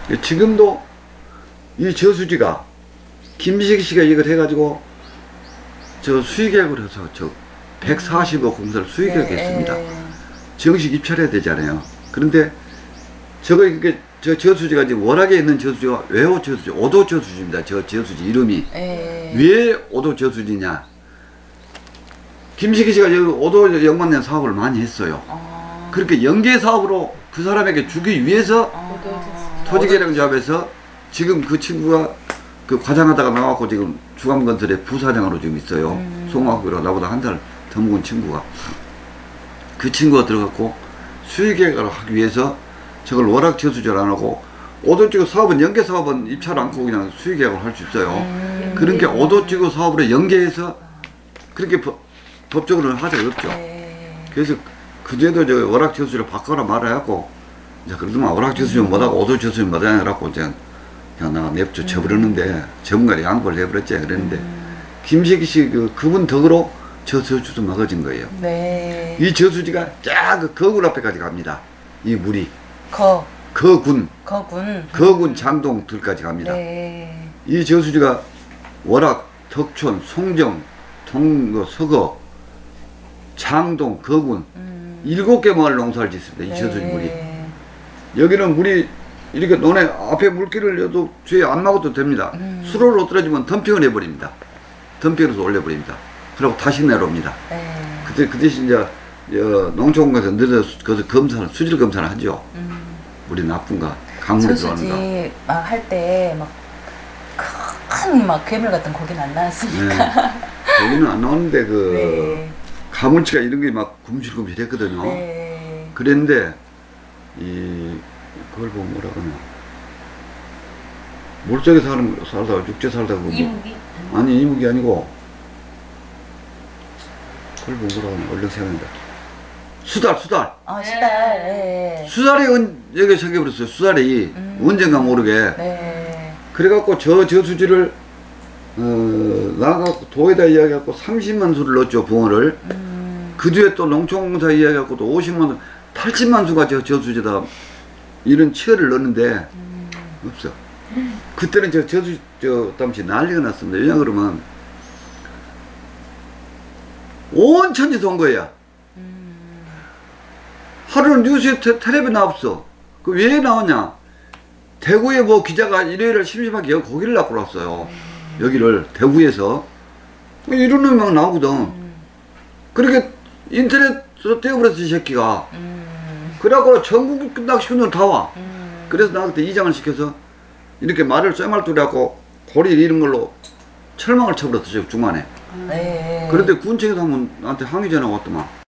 지금도 이 저수지가 김비식 씨가 이걸 해가지고 저 수의계획을 해서 저 140억 공사를 수의계획했습니다. 정식 입찰해야 되잖아요. 그런데 저거 이게 저 저수지가 지금 월악에 있는 저수지가 외호 저수지, 오도 저수지입니다. 저 저수지 이름이 왜 오도 저수지냐? 김식희 씨가 여기 오도 연관된 사업을 많이 했어요. 그렇게 연계 사업으로 그 사람에게 주기 위해서 토지개량조합에서 지금 그 친구가 그 과장하다가 나왔고 지금 주감건설의 부사장으로 지금 있어요. 송학구로 나보다 한 달 더 먹은 친구가. 그 친구가 들어갔고 수의계획을 하기 위해서 저걸 월악 저수지를 안 하고 오도지구 사업은 연계 사업은 입찰 않고 그냥 수의계획을 할 수 있어요. 그러니까 오도지구 사업으로 연계해서 그렇게 법적으로는 하자가 없죠. 그래서 그제도 저 월악 저수지를 바꿔라 말아갖고 이제 그러더만 월악 저수지는 못하고 오도 저수지는 못하냐 해갖고 그냥 내가 냅둬 쳐버렸는데 전문가들이 양보를 해버렸지. 그랬는데 김식희 씨 그분 덕으로 저 저수지도 막아진 거예요. 이 저수지가 쫙 그 거군 앞에까지 갑니다. 이 물이 거군 장동들까지 갑니다. 이 저수지가 월악, 덕촌, 송정, 서거, 장동, 거군 7개 마을 농사를 짓습니다. 이 저수지 물이. 여기는 물이 이렇게 논에 앞에 물길을 여도 뒤에 안 막아도 됩니다. 수로로 떨어지면 덤핑을 해버립니다. 덤핑을 해서 올려버립니다. 그리고 다시 내려옵니다. 그 대신 이제 농촌공사에서 늘어서 거기서 검사를, 수질 검사를 하죠. 물이 나쁜가, 강물이 들어가는가. 저수지 막 할 때 막 큰 막 괴물 같은 고기는 안 나왔으니까. 여기는 안 나오는데 가물치가 이런 게 막 굶실굶실 했거든요. 그랬는데 그걸 보면 뭐라 그러나 물속에 살다가 육지에 살다가 이무기? 아니 이무기 아니고 그걸 보면 뭐라 그러나 얼른 생각난다. 수달 수달이 여기 생겨버렸어요. 수달이 언젠가 모르게 그래갖고 저 저수지를 나가고 도에다 이야기해갖고 30만 수를 넣었죠. 붕어를. 그 뒤에 또 농촌공사 이야기해갖고 또 50만 수 80만 수가 저 저수지에다 이런 치어를 넣었는데 없어. 그때는 저 당시 난리가 났습니다. 왜냐 그러면 온 천지에서 온 거야. 하루는 뉴스에 텔레비에 나왔어. 그 왜 나오냐? 대구에 뭐 기자가 일요일에 심심하게 여기 고기를 낚고 왔어요. 여기를 대구에서 이런 놈이 막 나오거든. 그렇게 인터넷으로 떼어버렸어 이 새끼가. 그래갖고 전국 낚시꾼들 다 와. 그래서 나 그때 이장을 시켜서 이렇게 말을 쇠말투리 하고 고리 이런 걸로 철망을 쳐버렸어 중간에. 그런데 군청에서 한번 나한테 항의 전화가 왔더만.